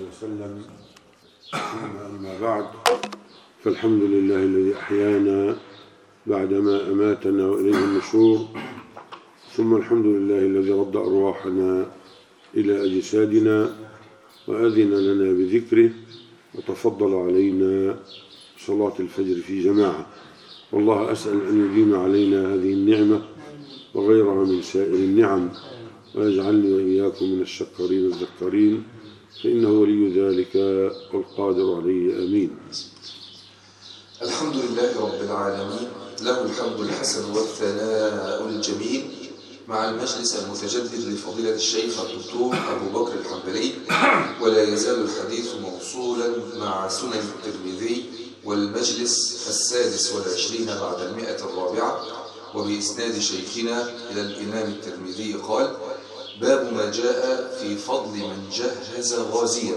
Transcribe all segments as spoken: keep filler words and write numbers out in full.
وسلم. ثم أما بعد، فالحمد لله الذي أحيانا بعدما أماتنا وإليه النشور، ثم الحمد لله الذي رد أرواحنا إلى أجسادنا وأذن لنا بذكره وتفضل علينا صلاة الفجر في جماعة. والله أسأل أن يديم علينا هذه النعمة وغيرها من سائر النعم، ويجعلني وإياكم من الشكرين الذكرين، فإنه ولي ذلك والقادر عليه. آمين. الحمد لله رب العالمين، له الحمد الحسن والثناء الجميل، مع المجلس المتجدد لفضيلة الشيخ الدكتور أبو بكر الحنبلي، ولا يزال الحديث موصولا مع سنن الترمذي والمجلس السادس والعشرين بعد المئة الرابعة، وبإسناد شيخنا إلى الإمام الترمذي قال: باب ما جاء في فضل من جهز غازيا.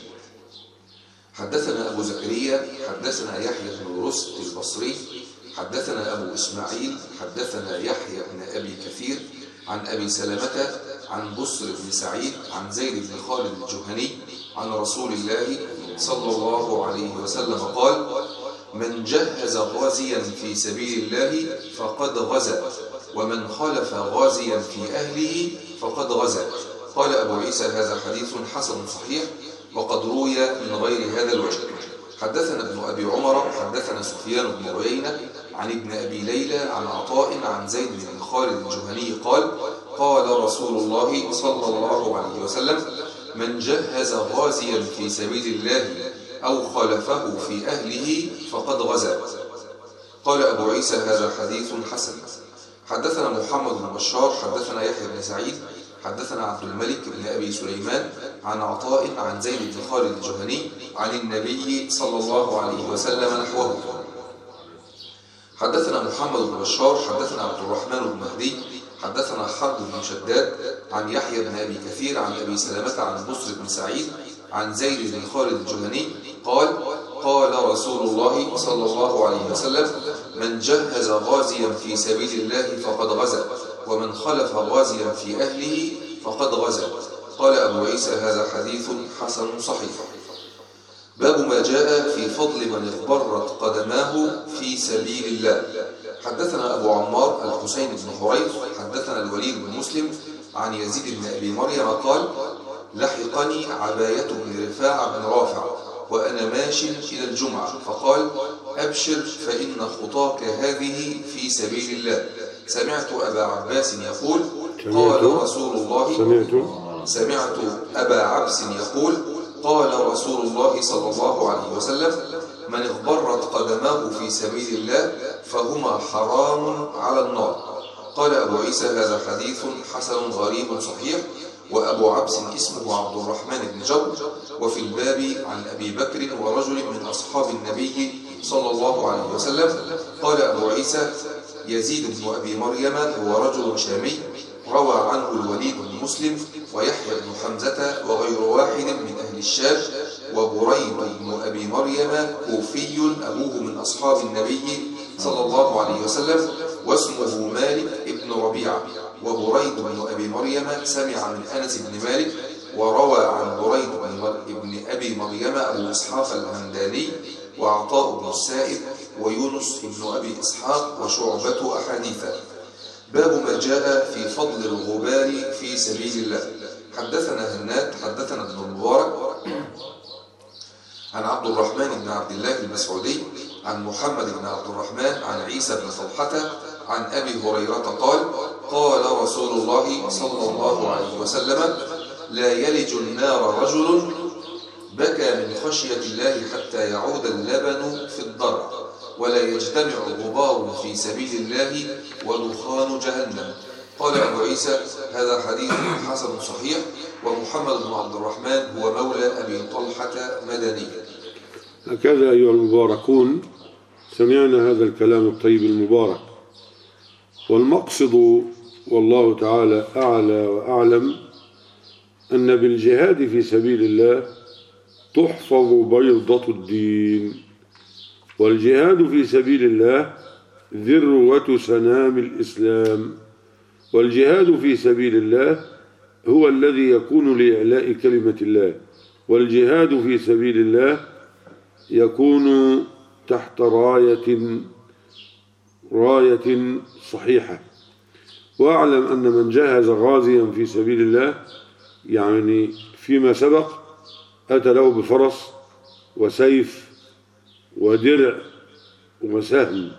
حدثنا أبو زكريا حدثنا يحيى بن رست البصري حدثنا أبو إسماعيل حدثنا يحيى بن أبي كثير عن أبي سلمة عن بصر بن سعيد عن زيد بن خالد الجهني عن رسول الله صلى الله عليه وسلم قال: من جهز غازيا في سبيل الله فقد غزا، ومن خلف غازيا في أهله فقد غزا. قال أبو عيسى: هذا حديث حسن صحيح، وقد روي من غير هذا الوجه. حدثنا ابن أبي عمر حدثنا سفيان بن عيينة عن ابن أبي ليلى عن عطاء عن زيد بن خالد الجهني قال: قال رسول الله صلى الله عليه وسلم: من جهز غازيا في سبيل الله أو خلفه في أهله فقد غزا. قال أبو عيسى: هذا حديث حسن. حدثنا محمد بن بشار حدثنا يحيى بن سعيد حدثنا عبد الملك بن أبي سليمان عن عطاء عن زيد بن خالد الجهني عن النبي صلى الله عليه وسلم نحوه. حدثنا محمد بن بشار حدثنا عبد الرحمن بن مهدي حدثنا حرب بن شداد عن يحيى بن أبي كثير عن أبي سلمة عن بصر بن سعيد عن زيد بن خالد الجهني قال: قال رسول الله صلى الله عليه وسلم: من جهز غازيا في سبيل الله فقد غزا، ومن خلف غازيا في أهله فقد غزا. قال أبو عيسى: هذا حديث حسن صحيح. باب ما جاء في فضل من اغبرت قدماه في سبيل الله. حدثنا أبو عمار الحسين بن حريث حدثنا الوليد بن مسلم عن يزيد بن أبي مريم قال: لحقني عباية بن رفاعة بن رافع وأنا ماش إلى الجمعة، فقال: أبشر فإن خطاك هذه في سبيل الله. سمعت أبا عباس يقول: قال رسول الله سمعت سمعت أبا عبس يقول: قال رسول الله صلى الله عليه وسلم: من اغبرت قدماه في سبيل الله فهما حرام على النار. قال أبو عيسى: هذا حديث حسن غريب صحيح. وأبو عبس اسمه عبد الرحمن بن جبر. وفي الباب عن أبي بكر ورجل من أصحاب النبي صلى الله عليه وسلم. قال أبو عيسى: يزيد بن أبي مريم هو رجل شامي، روى عنه الوليد بن مسلم ويحيى بن حمزة وغير واحد من أهل الشام. وبريد بن أبي مريم كوفي أبوه من أصحاب النبي صلى الله عليه وسلم، واسمه مالك ابن ربيعة. وبريد بن أبي مريم سمع من أنس بن مالك. وروى عن بريد بن أبي مريم أبو إسحاق الهمداني وعطاء بن السائب ويونس بن أبي إسحاق وشعبة أحاديثا. باب ما جاء في فضل الغبار في سبيل الله. حدثنا هناد حدثنا ابن المبارك عن عبد الرحمن بن عبد الله المسعودي عن محمد بن عبد الرحمن عن عيسى بن طلحة عن أبي هريرة قال: قال رسول الله صلى الله عليه وسلم: لا يلج النار رجل بكى من خشية الله حتى يعود اللبن في الضرع، ولا يجتمع غبار في سبيل الله ودخان جهنم. قال أبو عيسى: هذا حديث حسن صحيح. ومحمد بن عبد الرحمن هو مولى أبي طلحة مدني. هكذا أيها المباركون سمعنا هذا الكلام الطيب المبارك، والمقصد والله تعالى أعلى وأعلم أن بالجهاد في سبيل الله تحفظ بيضة الدين، والجهاد في سبيل الله ذروة سنام الإسلام، والجهاد في سبيل الله هو الذي يكون لإعلاء كلمة الله، والجهاد في سبيل الله يكون تحت راية راية صحيحة. واعلم أن من جهز غازيا في سبيل الله يعني فيما سبق أتى له بفرس وسيف ودرع وسهم،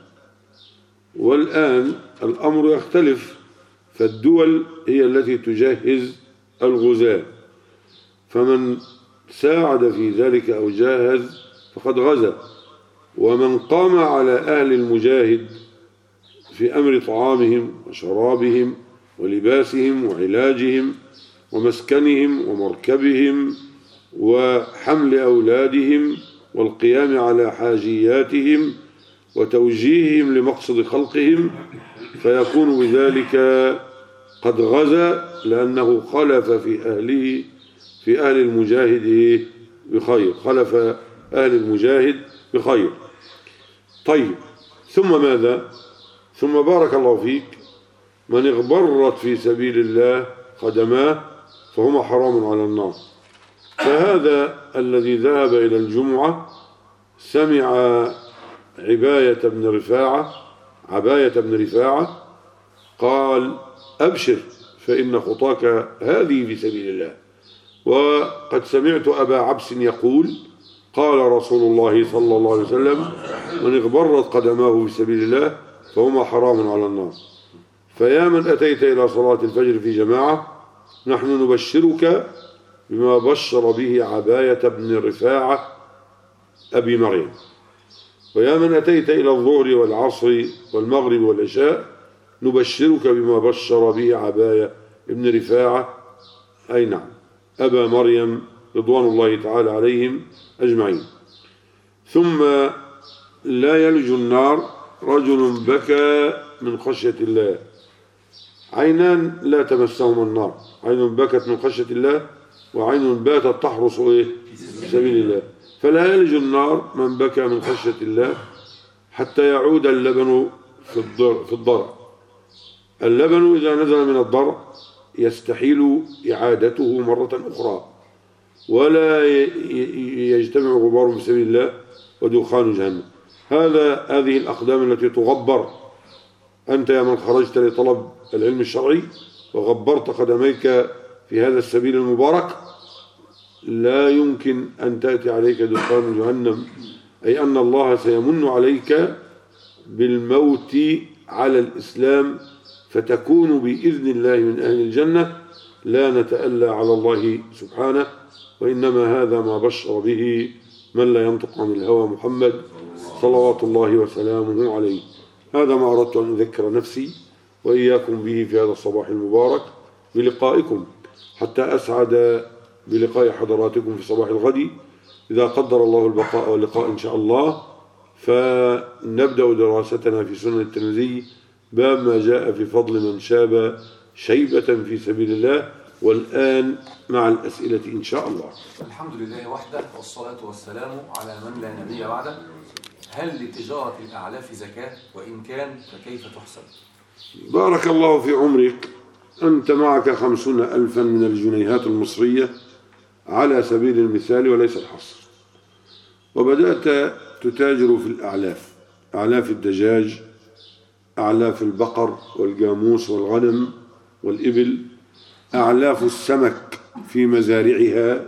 والآن الأمر يختلف، فالدول هي التي تجهز الغزاة، فمن ساعد في ذلك أو جاهز فقد غزا. ومن قام على أهل المجاهد في أمر طعامهم وشرابهم ولباسهم وعلاجهم ومسكنهم ومركبهم وحمل أولادهم والقيام على حاجياتهم وتوجيههم لمقصد خلقهم، فيكون بذلك قد غزا، لأنه خلف في أهله في أهل المجاهد بخير، خلف أهل المجاهد بخير. طيب، ثم ماذا؟ ثم بارك الله فيك، من اغبرت في سبيل الله قدماه فهما حرام على النار. فهذا الذي ذهب إلى الجمعة سمع عباية بن رفاعة عباية بن رفاعة قال: أبشر فإن خطاك هذه في سبيل الله. وقد سمعت أبا عبس يقول: قال رسول الله صلى الله عليه وسلم: من اغبرت قدماه في سبيل الله فهما حرام على النار. فيا من أتيت إلى صلاة الفجر في جماعة، نحن نبشرك بما بشر به عباية بن رفاعة أبي مريم. ويا من أتيت إلى الظهر والعصر والمغرب والعشاء، نبشرك بما بشر به عباية بن رفاعة أي نعم أبا مريم رضوان الله تعالى عليهم أجمعين. ثم لا يلج النار رجل بكى من خشية الله. عينان لا تمسهما النار، عين بكت من خشية الله وعين باتت تحرس إيه؟ في سبيل الله. فلا يلج النار من بكى من خشية الله حتى يعود اللبن في الضرع, في الضرع. اللبن إذا نزل من الضرع يستحيل إعادته مرة أخرى، ولا يجتمع غبار في سبيل الله ودخان جهنم. هذا هذه الأقدام التي تغبر. أنت يا من خرجت لطلب العلم الشرعي وغبرت قدميك في هذا السبيل المبارك، لا يمكن أن تأتي عليك دخان جهنم، أي أن الله سيمن عليك بالموت على الإسلام، فتكون بإذن الله من أهل الجنة. لا نتألى على الله سبحانه، وإنما هذا ما بشر به من لا ينطق عن الهوى محمد صلوات الله وسلامه عليه. هذا ما أردت أن أذكر نفسي وإياكم به في هذا الصباح المبارك بلقائكم، حتى أسعد بلقاء حضراتكم في صباح الغد إذا قدر الله البقاء واللقاء إن شاء الله. فنبدأ دراستنا في سنن الترمذي، باب ما جاء في فضل من شاب شيبة في سبيل الله. والآن مع الأسئلة إن شاء الله. الحمد لله وحده، والصلاة والسلام على من لا نبي بعده. هل لتجارة الأعلاف زكاة؟ وإن كان فكيف تحسب؟ بارك الله في عمرك. أنت معك خمسون ألفا من الجنيهات المصرية على سبيل المثال وليس الحصر، وبدأت تتاجر في الأعلاف، أعلاف الدجاج، أعلاف البقر والجاموس والغنم والإبل، أعلاف السمك في مزارعها.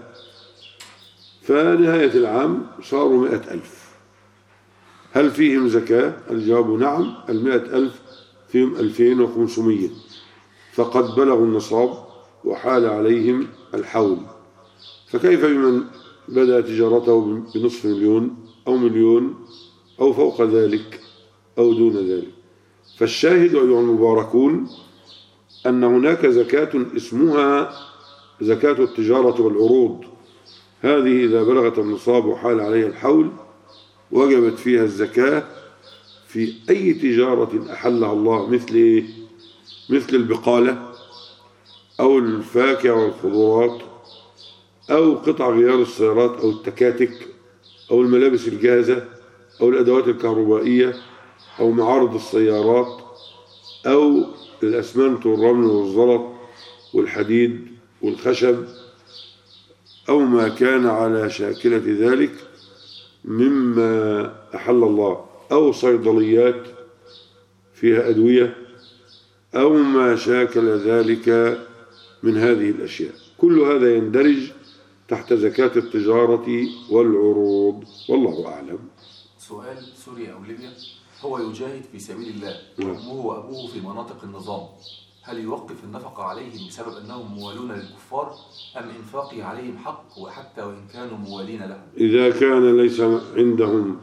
فنهاية العام صاروا مئة ألف. هل فيهم زكاة؟ الجواب نعم. المئة ألف فيهم ألفين وخمسمائة، فقد بلغوا النصاب وحال عليهم الحول. فكيف بمن بدأ تجارته بنصف مليون أو مليون أو فوق ذلك أو دون ذلك؟ فالشاهد أيها المباركون أن هناك زكاة اسمها زكاة التجارة والعروض. هذه إذا بلغت النصاب وحال عليها الحول وجبت فيها الزكاة في أي تجارة أحلها الله، مثل مثل البقالة أو الفاكهة والخضروات أو قطع غيار السيارات أو التكاتك أو الملابس الجاهزة أو الأدوات الكهربائية أو معارض السيارات أو الأسمنت والرمل والزلط والحديد والخشب أو ما كان على شاكلة ذلك مما أحل الله، أو صيدليات فيها أدوية، أو ما شاكل ذلك من هذه الأشياء. كل هذا يندرج تحت زكاة التجارة والعروض، والله أعلم. سؤال: سوريا أو ليبيا هو يجاهد في سبيل الله وأمه وأبوه في مناطق النظام، هل يوقف النفقة عليهم بسبب أنهم موالون للكفار، أم إنفاقه عليهم حق وحتى وإن كانوا موالين لهم؟ إذا كان ليس عندهم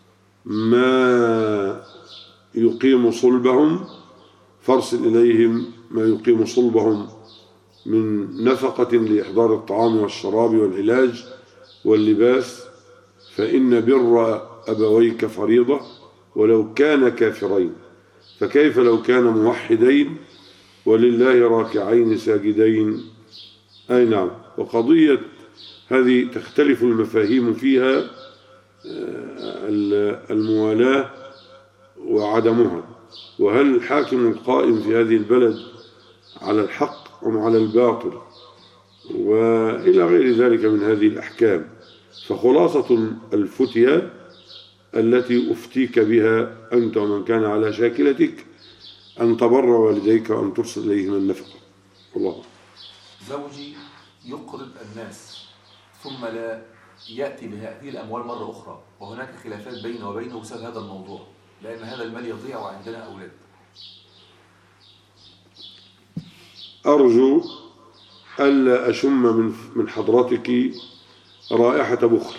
ما يقيم صلبهم فارسل إليهم ما يقيم صلبهم من نفقة لإحضار الطعام والشراب والعلاج واللباس، فإن بر أبويك فريضة ولو كان كافرين، فكيف لو كان موحدين ولله راكعين ساجدين؟ أي نعم. وقضية هذه تختلف المفاهيم فيها، الموالاة وعدمها، وهل الحاكم القائم في هذه البلد على الحق أم على الباطل، وإلى غير ذلك من هذه الأحكام. فخلاصة الفتية التي أفتيك بها أنت ومن كان على شاكلتك أن تبر والديك وأن ترسل إليهم النفقة. الله. زوجي يقرض الناس ثم لا يأتي بهذه الأموال مرة أخرى، وهناك خلافات بينه وبينه بسبب هذا الموضوع، لأن هذا المال يضيع وعندنا أولاد. أرجو ألا أشم من من حضرتك رائحة بخل،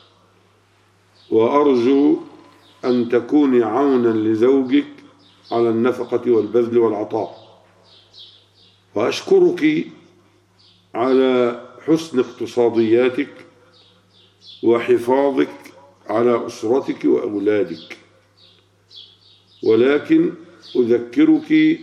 وأرجو أن تكوني عونا لزوجك على النفقة والبذل والعطاء، وأشكرك على حسن اقتصادياتك وحفاظك على أسرتك وأولادك، ولكن أذكرك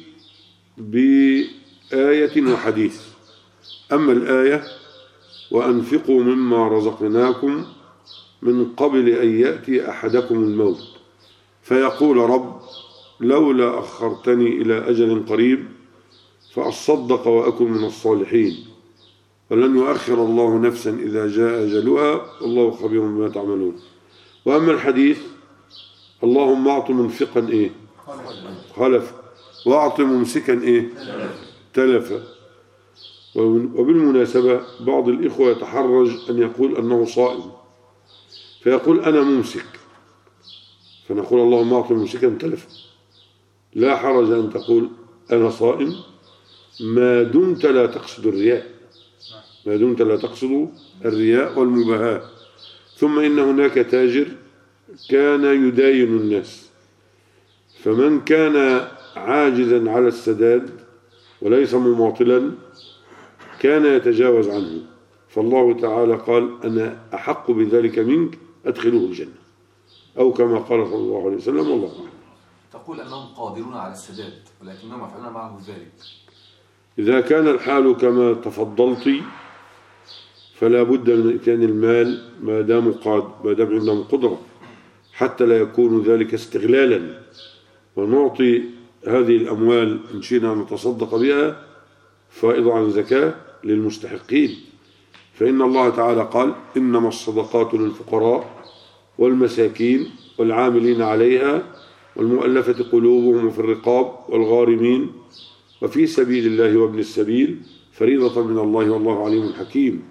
بآية وحديث. أما الآية: وأنفقوا مما رزقناكم من قبل أن يأتي أحدكم الموت فيقول رب لولا أخرتني إلى أجل قريب فأصدق وأكن من الصالحين، ولن يؤخر الله نفسا إذا جاء أجلها والله خبير بما تعملون. وأما الحديث: اللهم أعط منفقا إيه؟ خلف، وأعط ممسكا إيه؟ تلفا. وبالمناسبة بعض الإخوة يتحرج أن يقول أنه صائم، فيقول أنا ممسك، فنقول اللهم أعط ممسكا تلفا. لا حرج أن تقول أنا صائم ما دمت لا تقصد الرياء، ما دمت لا تقصد الرياء والمباهاة. ثم إن هناك تاجر كان يداين الناس، فمن كان عاجزا على السداد وليس مماطلا كان يتجاوز عنه، فالله تعالى قال أنا أحق بذلك منك أدخله الجنة، أو كما قال صلى الله عليه وسلم. والله أعلم. تقول أنهم قادرون على السداد ولكنهم يفعلون معه ذلك. إذا كان الحال كما تفضلت فلا بد من إتيان المال ما دام قاد ما دام عندهم قدرة، حتى لا يكون ذلك استغلالا، ونعطي هذه الأموال إن شئنا نتصدق بها فائضة عن زكاة للمستحقين. فإن الله تعالى قال إنما الصدقات للفقراء والمساكين والعاملين عليها والمؤلفة قلوبهم وفي الرقاب والغارمين وفي سبيل الله وابن السبيل فريضة من الله والله عليم حكيم.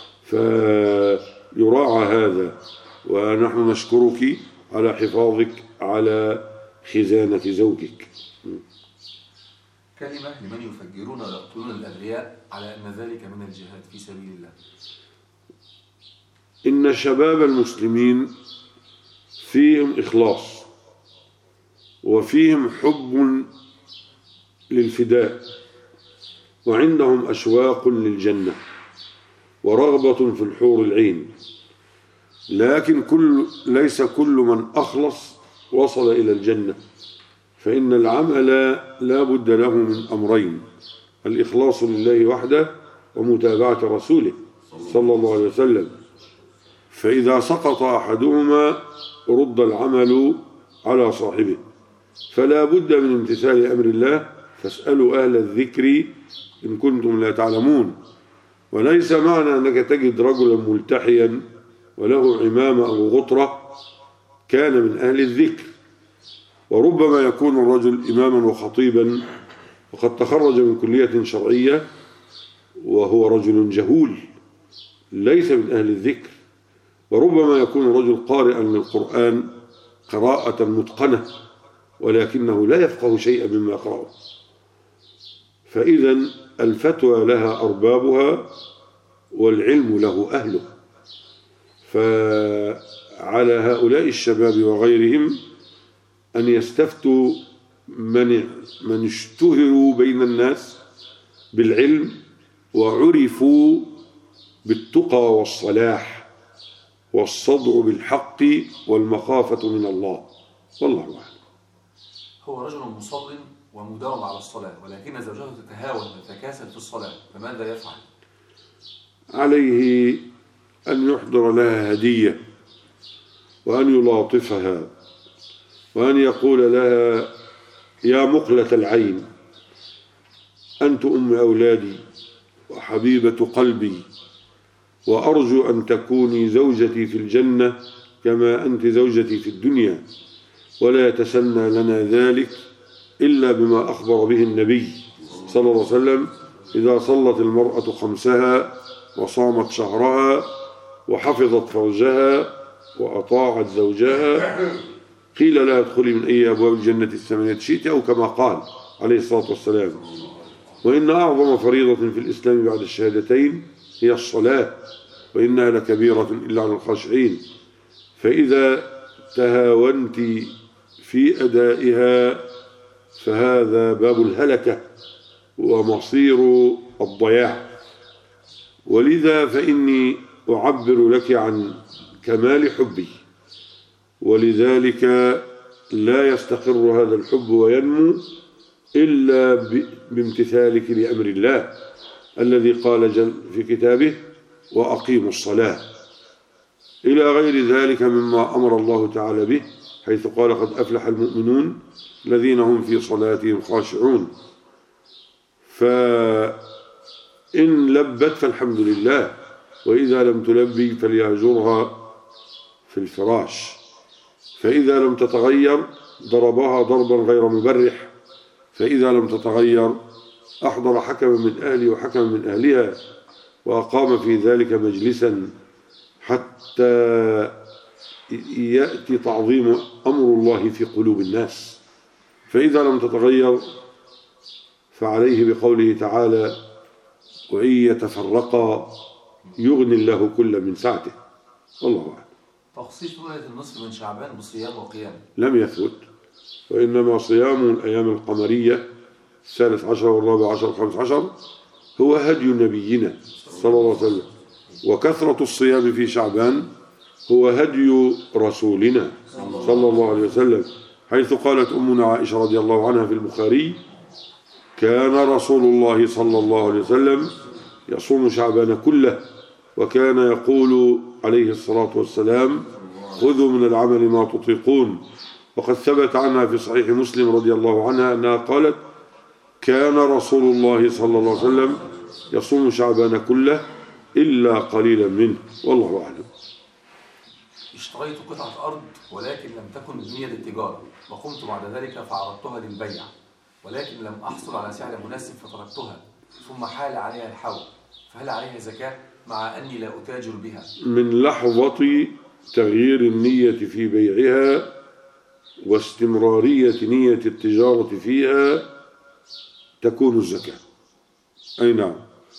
فيراعى هذا، ونحن نشكرك على حفاظك على خزانة زوجك. كلمة لمن يفجرون ويقتلون الأبرياء على أن ذلك من الجهاد في سبيل الله. إن شباب المسلمين فيهم إخلاص وفيهم حب للفداء، وعندهم أشواق للجنة ورغبة في الحور العين، لكن كل ليس كل من أخلص وصل إلى الجنة، فإن العمل لا بد له من أمرين: الإخلاص لله وحده ومتابعة رسوله صلى الله عليه وسلم. فإذا سقط أحدهما رد العمل على صاحبه، فلا بد من امتثال أمر الله، فاسألوا أهل الذكر إن كنتم لا تعلمون. وليس معنى أنك تجد رجلا ملتحيا وله عمامة أو غطرة كان من أهل الذكر. وربما يكون الرجل إماما وخطيبا وقد تخرج من كلية شرعية وهو رجل جهول ليس من أهل الذكر. وربما يكون الرجل قارئا للقرآن قراءة متقنة ولكنه لا يفقه شيئا مما يقرأه. فإذا الفتوى لها أربابها والعلم له أهله. فعلى هؤلاء الشباب وغيرهم أن يستفتوا من من اشتهروا بين الناس بالعلم وعرفوا بالتقى والصلاح والصدع بالحق والمخافة من الله، والله أعلم. هو رجل مصل ومداوم على الصلاة ولكن زوجته تتهاون وتتكاسل في الصلاة، فماذا يفعل؟ عليه أن يحضر لها هدية وأن يلاطفها وأن يقول لها يا مقلة العين أنت أم أولادي وحبيبة قلبي، وأرجو أن تكوني زوجتي في الجنة كما أنت زوجتي في الدنيا، ولا يتسنى لنا ذلك إلا بما أخبر به النبي صلى الله عليه وسلم: إذا صلت المرأة خمسها وصامت شهرها وحفظت فرجها وأطاعت زوجها قيل لها ادخلي من أي أبواب الجنة الثمانية شئت، أو كما قال عليه الصلاة والسلام. وإن أعظم فريضة في الإسلام بعد الشهادتين هي الصلاة، وإنها لكبيرة إلا على الخاشعين. فإذا تهاونت في أدائها فهذا باب الهلكة ومصير الضياع. ولذا فإني أعبر لك عن كمال حبي، ولذلك لا يستقر هذا الحب وينمو إلا بامتثالك لأمر الله الذي قال جل في كتابه: وأقيموا الصلاة، إلى غير ذلك مما أمر الله تعالى به، حيث قال: قد أفلح المؤمنون الذين هم في صلاتهم خاشعون. فإن لبت فالحمد لله، وإذا لم تلبي فليهجرها في الفراش، فإذا لم تتغير ضربها ضربا غير مبرح، فإذا لم تتغير أحضر حكما من أهلي وحكما من أهلها وأقام في ذلك مجلسا حتى يأتي تعظيم أمر الله في قلوب الناس. فإذا لم تتغير فعليه بقوله تعالى: وإن يتفرقا يغني الله كل من سعته، والله أعلم. تخصيص ليلة النصف من شعبان بصيام وقيام لم يثبت، وإنما صيام الأيام القمرية الثالث عشر والرابع عشر والخامس عشر هو هدي نبينا صلى الله عليه وسلم، وكثرة الصيام في شعبان هو هدي رسولنا صلى الله عليه وسلم، حيث قالت أمنا عائشة رضي الله عنها في البخاري: كان رسول الله صلى الله عليه وسلم يصوم شعبان كله، وكان يقول عليه الصلاة والسلام: خذوا من العمل ما تطيقون. وقد ثبت عنها في صحيح مسلم رضي الله عنها أنها قالت: كان رسول الله صلى الله عليه وسلم يصوم شعبان كله إلا قليلا منه، والله أعلم. اشتريت قطعة أرض ولكن لم تكن بنية للتجارة، وقمت بعد ذلك فعرضتها للبيع، ولكن لم أحصل على سعر مناسب فتركتها، ثم حال عليها الحول، فهل عليها زكاة مع أني لا أتاجر بها؟ من لحظة تغيير النية في بيعها واستمرارية نية التجارة فيها تكون الزكاة، أي نعم،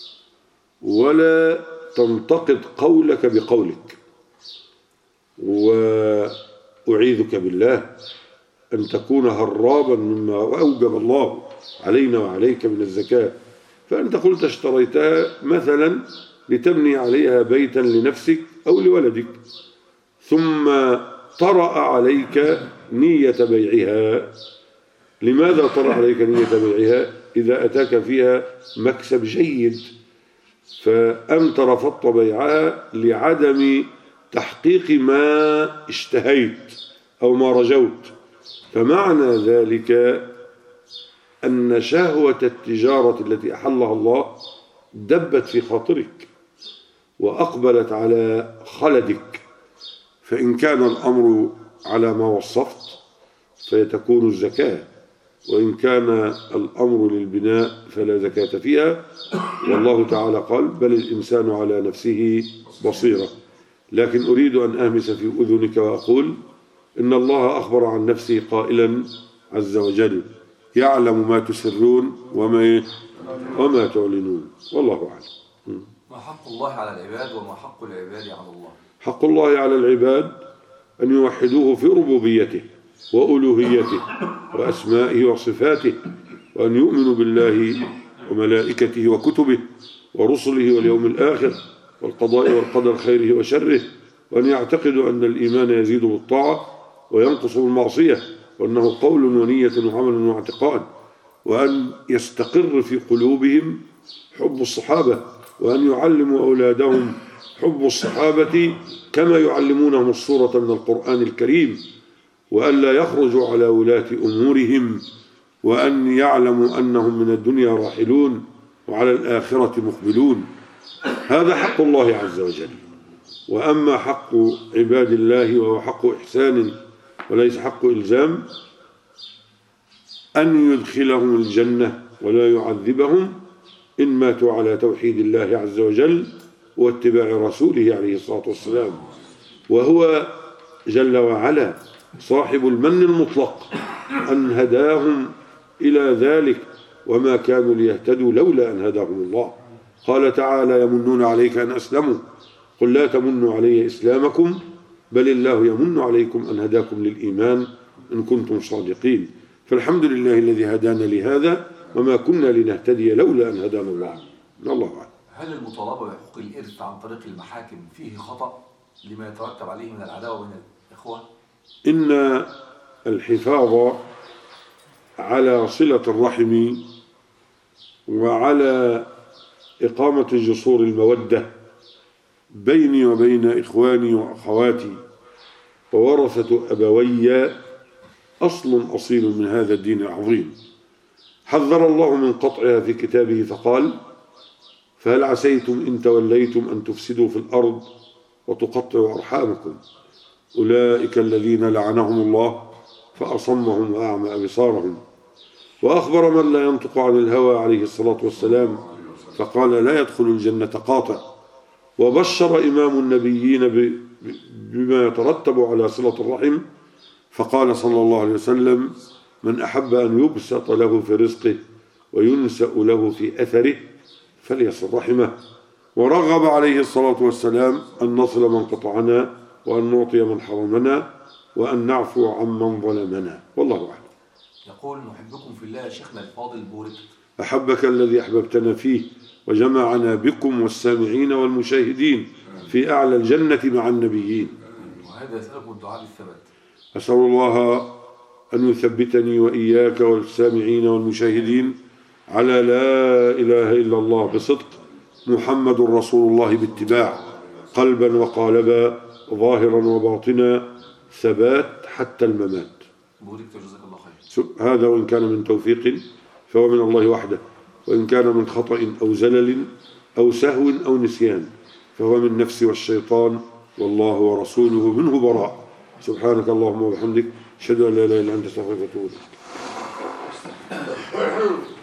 ولا تنتقد قولك بقولك. وأعيذك بالله أن تكون هرابا مما أوجب الله علينا وعليك من الزكاة. فأنت قلت اشتريتها مثلا لتبني عليها بيتا لنفسك أو لولدك، ثم طرأ عليك نية بيعها. لماذا طرأ عليك نية بيعها؟ إذا أتاك فيها مكسب جيد، فأنت رفضت بيعها لعدم تحقيق ما اشتهيت أو ما رجوت. فمعنى ذلك أن شهوة التجارة التي أحلها الله دبت في خاطرك، وأقبلت على خلدك، فإن كان الأمر على ما وصفت فيتكون الزكاة، وإن كان الأمر للبناء فلا زكاة فيها. والله تعالى قال: بل الإنسان على نفسه بصيرة. لكن أريد أن أهمس في أذنك وأقول إن الله أخبر عن نفسه قائلا عز وجل: يعلم ما تسرون وما وما تعلنون، والله أعلم. ما حق الله على العباد وما حق العباد على الله؟ حق الله على العباد أن يوحدوه في ربوبيته وألوهيته وأسمائه وصفاته، وأن يؤمنوا بالله وملائكته وكتبه ورسله واليوم الآخر والقضاء والقدر خيره وشره، وأن يعتقدوا أن الإيمان يزيد بالطاعة وينقص بالمعصية، وأنه قول ونية وعمل واعتقاد، وأن يستقر في قلوبهم حب الصحابة، وأن يعلموا أولادهم حب الصحابة كما يعلمونهم السورة من القرآن الكريم، وأن لا يخرجوا على ولاة أمورهم، وأن يعلموا أنهم من الدنيا راحلون وعلى الآخرة مقبلون. هذا حق الله عز وجل. وأما حق عباد الله وهو حق إحسان وليس حق إلزام، أن يدخلهم الجنة ولا يعذبهم إن ماتوا على توحيد الله عز وجل واتباع رسوله عليه الصلاة والسلام، وهو جل وعلا صاحب المن المطلق أن هداهم إلى ذلك، وما كانوا ليهتدوا لولا أن هداهم الله. قال تعالى: يمنون عليك أن أسلموا، قل لا تمنوا علي إسلامكم بل الله يمن عليكم أن هداكم للإيمان إن كنتم صادقين. فالحمد لله الذي هدانا لهذا، وما كنا لنهتدي لولا أن هدانا الله. الله أعلم. هل المطالبة بحقوق الإرث عن طريق المحاكم فيه خطأ لما يترتب عليه من العداوة بين الإخوة؟ إن الحفاظ على صلة الرحم وعلى إقامة جسور المودة بيني وبين إخواني وأخواتي وورثة أبوي أصل أصيل من هذا الدين العظيم، حذر الله من قطعها في كتابه فقال: فهل عسيتم إن توليتم أن تفسدوا في الأرض وتقطعوا أرحامكم، أولئك الذين لعنهم الله فأصمهم وأعمى أبصارهم. وأخبر من لا ينطق عن الهوى عليه الصلاة والسلام فقال: لا يدخل الجنة قاطع. وبشر إمام النبيين بما يترتب على صلة الرحم فقال صلى الله عليه وسلم: من أحب أن يبسط له في رزقه وينسأ له في أثره فليصل رحمه. ورغب عليه الصلاة والسلام أن نصل من قطعنا، وأن نعطي من حرمنا، وأن نعفو عمن ظلمنا. والله أعلم. يقول: نحبكم في الله يا شيخنا الفاضل بورك. أحبك الذي أحببتنا فيه، وجمعنا بكم والسامعين والمشاهدين في أعلى الجنة مع النبيين. وهذا يسألكم الدعاء بالثبات. أسأل الله أن يثبتني وإياك والسامعين والمشاهدين على لا إله إلا الله بصدق، محمد رسول الله باتباع، قلبا وقالبا، ظاهرا وباطنا، ثبات حتى الممات. بورك جزاك الله خير. هذا وإن كان من توفيق فهو من الله وحده، وإن كان من خطأ أو زلل أو سهو أو نسيان فهو من نفسي والشيطان، والله ورسوله منه براء. سبحانك اللهم وبحمدك، أشهد أن لا إله إلا أنت، أستغفرك وأتوب إليك.